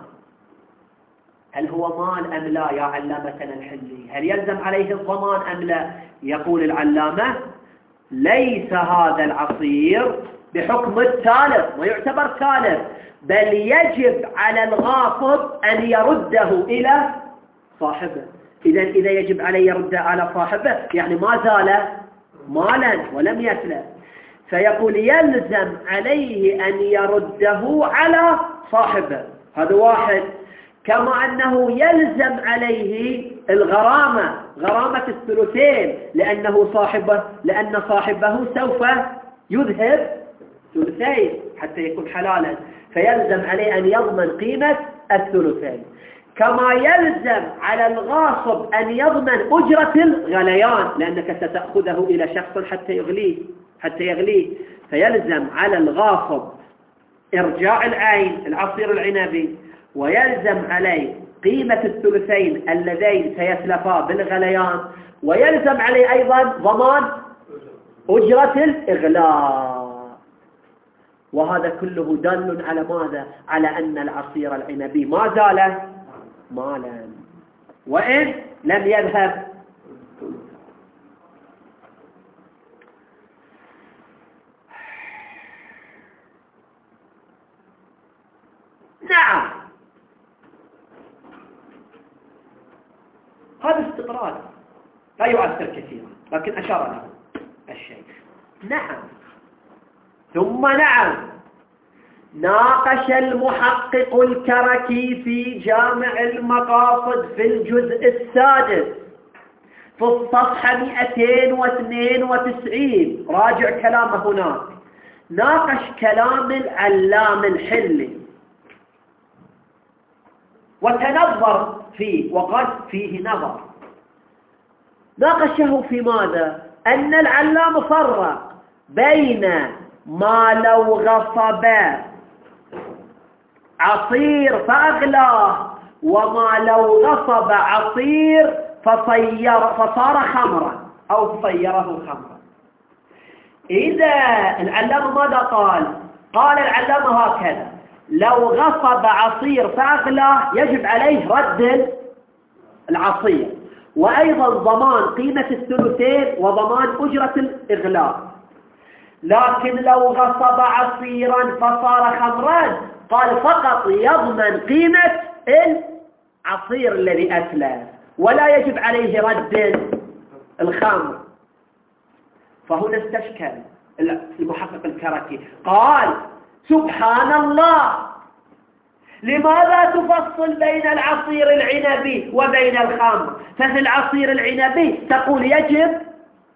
هل هو مال أم لا يا علامتنا الحلي؟ هل يلزم عليه الضمان أم لا؟ يقول العلامة ليس هذا العصير بحكم التالف ويعتبر تالف، بل يجب على الغاصب أن يرده إلى صاحبه. إذا يجب عليه يرده على صاحبه يعني ما زال مالا ولم يتلف، فيقول يلزم عليه أن يرده على صاحبه، هذا واحد. كما أنه يلزم عليه الغرامة، غرامة الثلثين، لأن صاحبه سوف يذهب ثلثين حتى يكون حلالا، فيلزم عليه أن يضمن قيمة الثلثين. كما يلزم على الغاصب أن يضمن أجرة الغليان لأنك ستأخذه إلى شخص حتى يغليه، فيلزم على الغاصب إرجاع العين العصير العنبي، ويلزم عليه قيمة الثلثين اللذين سيتلفا بالغليان، ويلزم عليه أيضا ضمان أجرة الإغلاء. وهذا كله دال على ماذا؟ على أن العصير العنبي ما زال مالا وإن لم يذهب. نعم هذا استطراد لا يؤثر كثيرا لكن أشار له الشيخ. نعم ثم نعم ناقش المحقق الكركي في جامع المقاصد في الجزء السادس في الصفحة 292، راجع كلامه هناك، ناقش كلام العلام الحلي وتنظر فيه وقد فيه نظر. ناقشه في ماذا؟ أن العلام فرق بين ما لو غصب عصير فأغلاه وما لو غصب عصير فصار خمرا أو صيره خمرا. إذا العلامة ماذا قال؟ قال العلامة هكذا: لو غصب عصير فأغلاه يجب عليه رد العصير وأيضا ضمان قيمة الثلثين وضمان أجرة الإغلاق. لكن لو غصب عصيرا فصار خمرا قال فقط يضمن قيمة العصير الذي أتلف ولا يجب عليه رد الخمر. فهنا استشكل المحقق الكركي قال: سبحان الله، لماذا تفصل بين العصير العنبي وبين الخمر؟ ففي العصير العنبي تقول يجب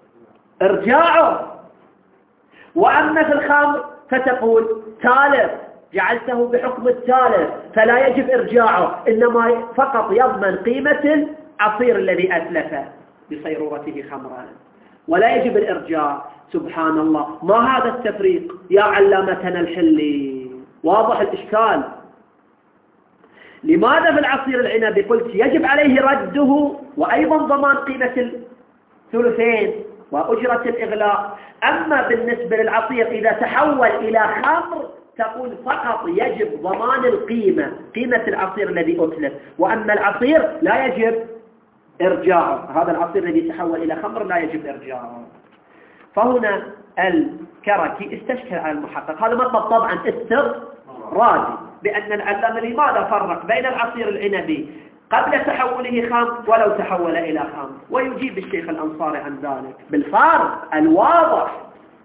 إرجاعه. وأما في الخمر فتقول تالف، جعلته بحكم التالف فلا يجب إرجاعه، إنما فقط يضمن قيمة العصير الذي أتلفه بصيرورته خمرا ولا يجب الإرجاع. سبحان الله، ما هذا التفريق يا علامتنا الحلي؟ واضح الإشكال. لماذا في العصير العنبي قلت يجب عليه رده وأيضا ضمان قيمة الثلثين وأجرة الإغلاق، أما بالنسبة للعصير إذا تحول إلى خمر تقول فقط يجب ضمان القيمة، قيمة العصير الذي أتلف، وأما العصير لا يجب إرجاعه. هذا العصير الذي تحول إلى خمر لا يجب إرجاعه. فهنا الكركي استشكل على المحقق، هذا مطلب طبعا استرادي، بأن العلامة لماذا فرق بين العصير العنبي قبل تحوله خمر ولو تحول إلى خمر، ويجيب الشيخ الأنصاري عن ذلك بالفرق الواضح،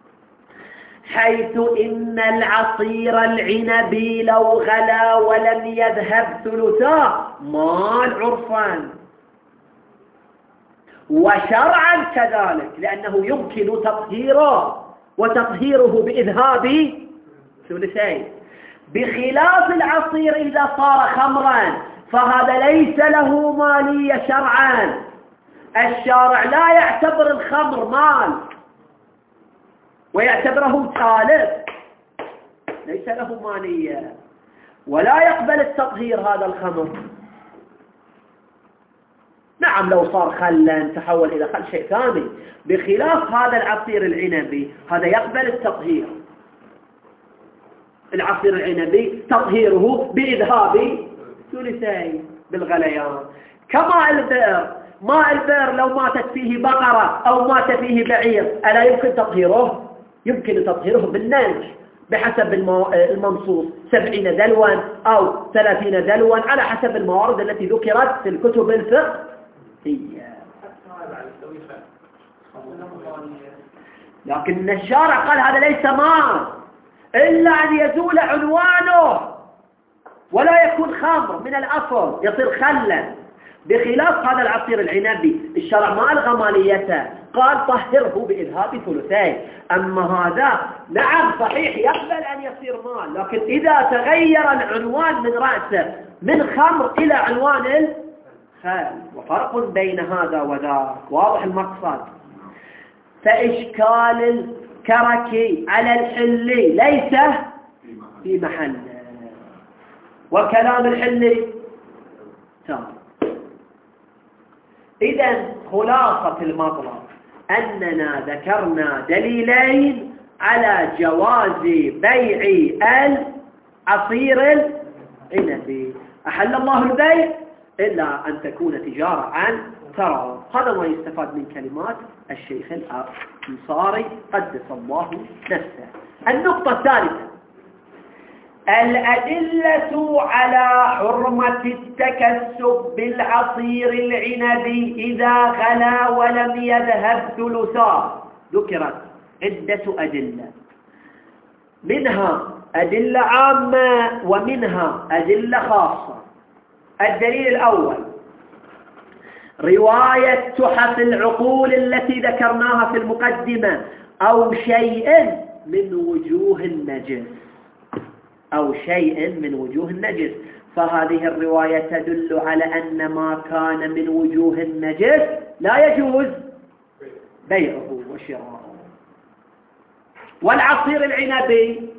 حيث إن العصير العنبي لو غلا ولم يذهب ثلثاه مال عرفا وشرعا كذلك، لأنه يمكن تطهيره وتطهيره بإذهاب ثلثين، بخلاف العصير إذا صار خمرا فهذا ليس له مالية شرعا. الشارع لا يعتبر الخمر مال ويعتبره تالف، ليس له مالية ولا يقبل التطهير هذا الخمر. نعم لو صار خلا تحول إلى خل شيء ثاني، بخلاف هذا العصير العنبي هذا يقبل التطهير. العصير العنبي تطهيره بإذهاب ثلثين بالغليان، كما البئر، ماء البئر لو ماتت فيه بقرة أو مات فيه بعير ألا يمكن تطهيره؟ يمكن تطهيره بالننج بحسب المنصوص 70 دلوا أو 30 دلوا على حسب الموارد التي ذكرت في الكتب الفقهية. لكن الشارع قال هذا ليس مال إلا أن يزول عنوانه ولا يكون خمر من الأصل، يصير خلا. بخلاف هذا العصير العنبي الشرع ما ألغى ماليته، قال طهره بإذهاب ثلثين. أما هذا نعم صحيح يقبل أن يصير مال، لكن إذا تغير العنوان من رأسه من خمر إلى عنوان الخل، وفرق بين هذا وذاك. واضح المقصد؟ فإشكال الكركي على الحلي ليس في محله، وكلام الحلي تام. إذن خلاصة المطلب أننا ذكرنا دليلين على جواز بيع العصير العنبي. أحل الله البيع إلا أن تكون تجارة عن تراض. هذا ما يستفاد من كلمات الشيخ الأنصاري قدس الله نفسه. النقطة الثالثة الأدلة على حرمة التكسب بالعصير العنبي إذا غلا ولم يذهب ثلثاه. ذكرت عدة أدلة، منها أدلة عامة ومنها أدلة خاصة. الدليل الأول رواية تحف العقول التي ذكرناها في المقدمة، أو شيء من وجوه النجس، أو شيء من وجوه النجس. فهذه الرواية تدل على أن ما كان من وجوه النجس لا يجوز بيعه وشراؤه. والعصير العنبي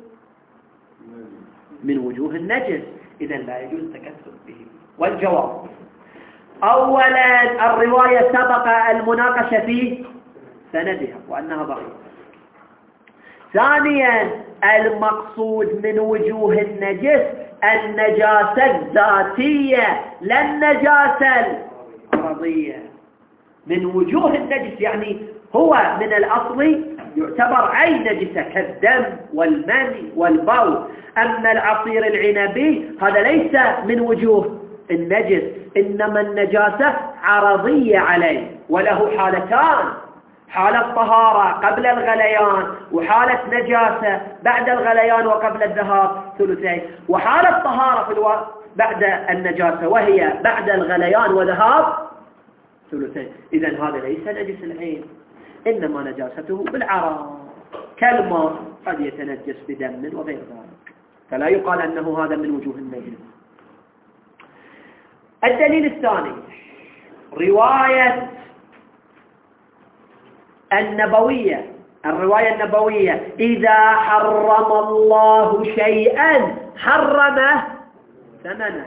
من وجوه النجس، إذن لا يجوز التكسب به. والجواب أولا الرواية سبق المناقشة في سندها وأنها ضعيفة. ثانيا المقصود من وجوه النجس النجاسة الذاتية لا النجاسة العرضية. من وجوه النجس يعني هو من الأصل يعتبر عين نجسة كالدم والمني والبول. أما العصير العنبي هذا ليس من وجوه النجس، إنما النجاسة عرضية عليه، وله حالتان: حالة طهارة قبل الغليان، وحالة نجاسة بعد الغليان وقبل الذهاب ثلثين، وحالة طهارة بعد النجاسة وهي بعد الغليان وذهاب ثلثين. إذن هذا ليس نجس العين. إنما نجاسته بالعراق كالماء قد يتنجس بدم وغير ذلك، فلا يقال أنه هذا من وجوه النجس. الدليل الثاني رواية النبوية، الرواية النبوية: إذا حرم الله شيئا حرمه ثمنه،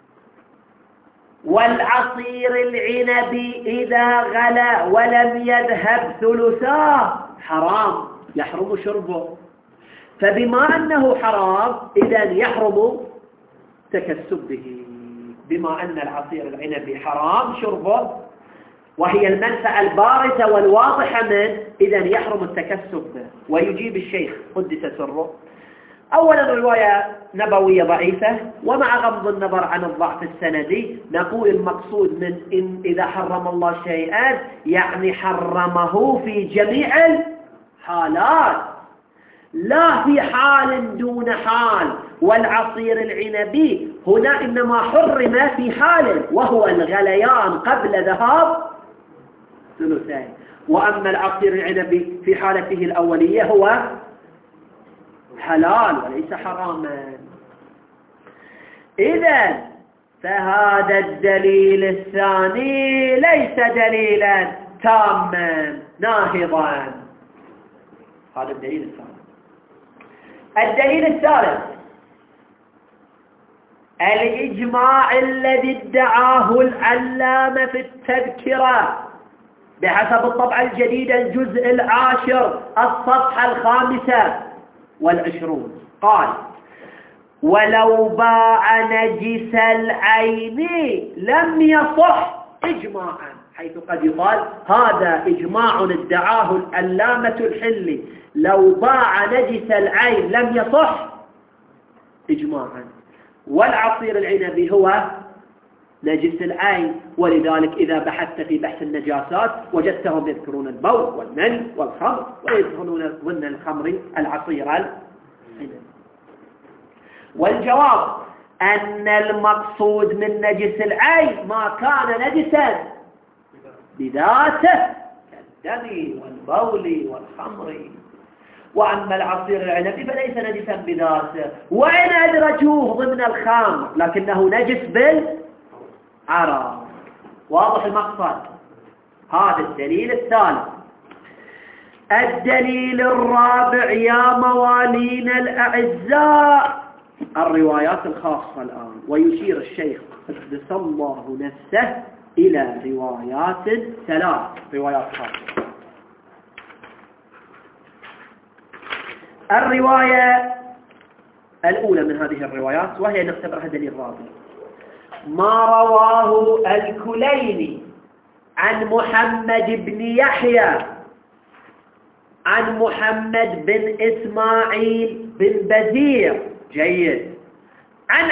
والعصير العنبي إذا غلا ولم يذهب ثلثاه حرام يحرم شربه. فبما أنه حرام إذن يحرم تكسب به، بما أن العصير العنبي حرام شربه وهي المنفعة البارزة والواضحة منه، إذن يحرم التكسب به. ويجيب الشيخ قدس سره: أولا رواية نبوية ضعيفة، ومع غض النظر عن الضعف السندي نقول المقصود من إن إذا حرم الله شيئا يعني حرمه في جميع الحالات، لا في حال دون حال. والعصير العنبي هنا إنما حرم في حال وهو الغليان قبل ذهاب ثلثين، وأما العصير العنبي في حالته الأولية هو حلال وليس حراما. إذن فهذا الدليل الثاني ليس دليلا تاما ناهضا. هذا الدليل الثاني. الدليل الثالث الإجماع الذي ادعاه العلامة في التذكرة بحسب الطبعة الجديدة الجزء 10 الصفحة 25، قال: ولو باع نجس العين لم يصح إجماعا، حيث قد يقال هذا إجماع ادعاه العلامة الحلي، لو باع نجس العين لم يصح إجماعا. والعصير العنبي هو نجس العين، ولذلك إذا بحثت في بحث النجاسات وجدتهم يذكرون البول والمن والخمر، ويذكرون ضمن الخمر العصير العنبي. والجواب أن المقصود من نجس العين ما كان نجسا بذاته كالدم والبول والخمر، وأما العصير العنبي فليس نجسا بذاته، وإن أدرجوه ضمن الخمر لكنه نجس بالعراق. واضح المقصد؟ هذا الدليل الثالث. الدليل الرابع يا موالين الأعزاء الروايات الخاصة الآن، ويشير الشيخ قدس الله نفسه إلى روايات 3 روايات خاصة. الرواية الأولى من هذه الروايات وهي نعتبرها دليل رابع: ما رواه الكليني عن محمد بن يحيى عن محمد بن إسماعيل بن بزير جيد عن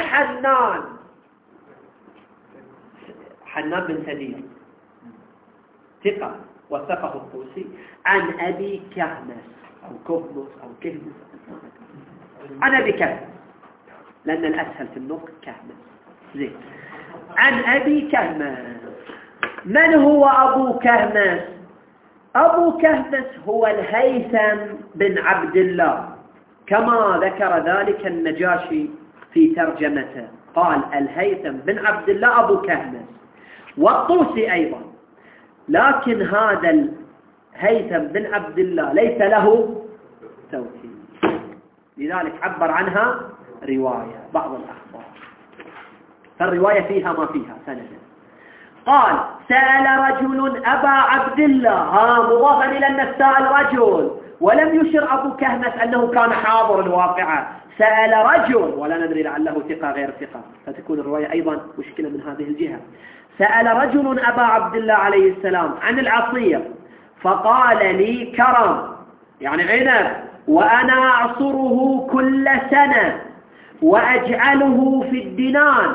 حنان بن سدير ثقة وثقه الطوسي عن أبي كهمس أو كهمس أو كهمس عن أبي كهمس لأن الأسهل في النطق كهمس زين. عن أبي كهمس. من هو أبو كهمس؟ أبو كهمس هو الهيثم بن عبد الله، كما ذكر ذلك النجاشي في ترجمته، قال الهيثم بن عبد الله أبو كهمس، والطوسي أيضا. لكن هذا الهيثم بن عبد الله ليس له توكيد، لذلك عبر عنها رواية بعض الأخبار، فالرواية فيها ما فيها سندا. قال: سأل رجل أبا عبد الله، مضافا إلى أن السائل رجل، ولم يشر أبو كهمس أنه كان حاضر الواقعة. سأل رجل ولا ندري لعله ثقة غير ثقة، فتكون الرواية أيضا مشكلة من هذه الجهة. سأل رجل أبا عبد الله عليه السلام عن العصير فقال لي كرم يعني عنب، وأنا أعصره كل سنة وأجعله في الدنان.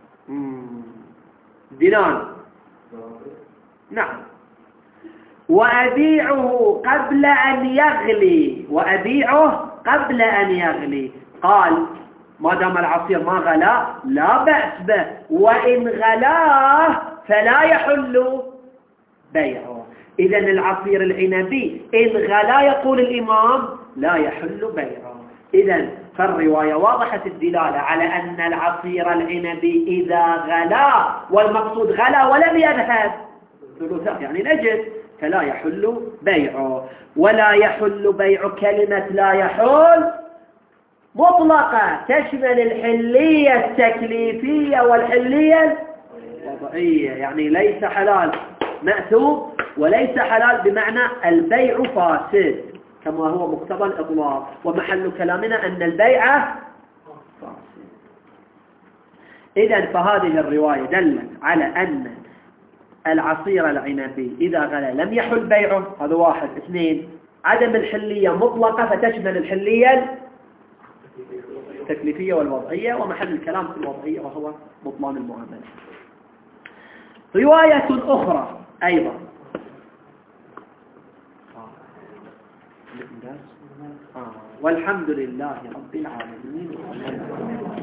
دنان نعم، وأبيعه قبل أن يغلي. قال ما دام العصير ما غلا لا بأس به، وإن غلاه فلا يحل بيعه. إذن العصير العنبي إن غلا يقول الإمام لا يحل بيعه. إذن فالرواية واضحة الدلالة على أن العصير العنبي إذا غلا، والمقصود غلا ولم يذهب ثلثاء يعني نجد، فلا يحل بيعه. ولا يحل بيع كلمة لا يحل مطلقة تشمل الحلية التكليفية والحلية الوضعية، يعني ليس حلال مأثوم وليس حلال بمعنى البيع فاسد كما هو مقتضى الإطلاق، ومحل كلامنا أن البيع فاسد. إذن فهذه الرواية دلت على أن العصير العنبي إذا غلا لم يحل بيعه، هذا واحد. اثنين، عدم الحلية مطلقة فتشمل الحلية التكليفية والوضعية، ومحل الكلام في الوضعية وهو بطلان المعاملة. رواية أخرى أيضا والحمد لله رب العالمين.